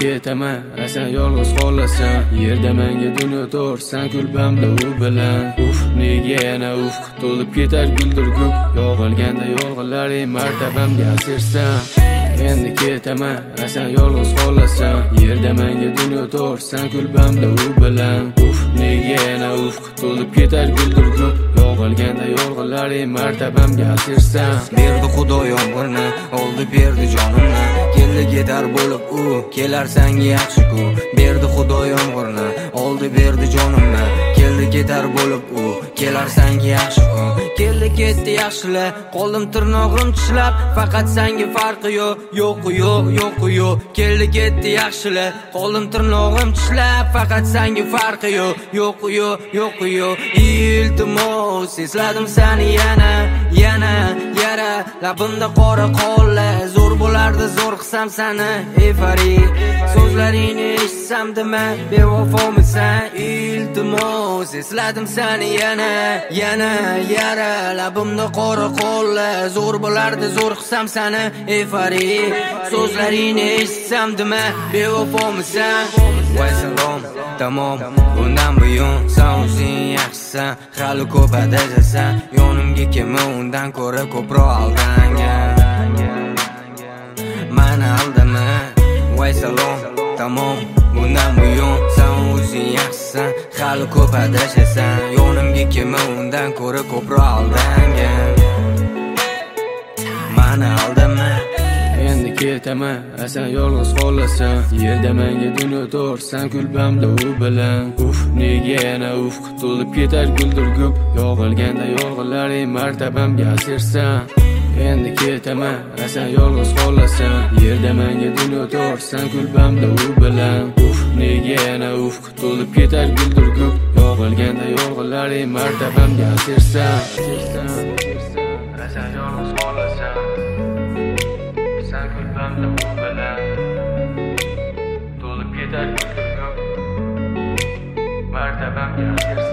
ketaman, sen yolg'iz qolasan. Yerda menga dunyo to'r, sen kulbamda u bilan. Nega yana to'lib ketar guldirgup, yog'ilganda yolg'inlaring martabamga asirsan. Endi ketaman, sen yolg'iz qolasan. Yerda menga dunyo to'r, sen kulbamda u bilan. Nega yana to'lib ketar guldirgup, yog'ilganda yolg'inlaring martabamga asirsan. Berdi Xudo yomg'irni, oldi berdi jonimni. Keldi ketar bo'lib u, kelar senga yaxshi-ku. Berdi Xudo yomg'irni, oldi berdi jonimni. Keldi ketar bo'lib u, kelar senga yaxshi-ku. Keldi ketdi yaxshilar, qoldim tirnog'im tishlab, faqat senga farqi yo'q, yo'q. Keldi ketdi yaxshilar, qoldim tirnog'im tishlab, faqat senga farqi yo'q, yo'q. Iltimos, esladim seni yana yara, labimda qora qollar, zo'r bo'lardi zo'r qilsam seni efari. So'zlaringni eshitsam dema, bevafomisan. Iltimos, esladim seni yana yara, labimda qora qollar, zo'r bo'lardi zo'r qilsam seni efari. So'zlaringni eshitsam dema, bevafomisan. Voy salom, tamom, bundan buyon sen o'zing yaxshisan. Hali ko'p adajasan, yonimga kelma, undan ko'ra ko'proq aldangan. Mani aldama. Voy salom, tamom, bundan buyon sen o'zing yaxshisan. Hali ko'p adashasan, yonimga kelma, undan ko'ra ko'proq aldangan. Mani aldama. Endi ketaman, sen yolg'iz qolasan. Yerda menga dunyo to'r, sen kulbamda u bilan. Nega yana to'lib ketar guldirgup, yog'ilganda yolg'inlaring martabamga asirsan. Endi ketaman, sen yolg'iz qolasan. Yerda menga dunyo to'r, sen kulbamda u bilan. Nega yana to'lib ketar guldirgup, yog'ilganda yolg'inlaring martabamga asirsan. Sen yolg'iz qolasan. Sen kulbamda u bilan. To'lib ketar guldirgup, martabamga asirsan.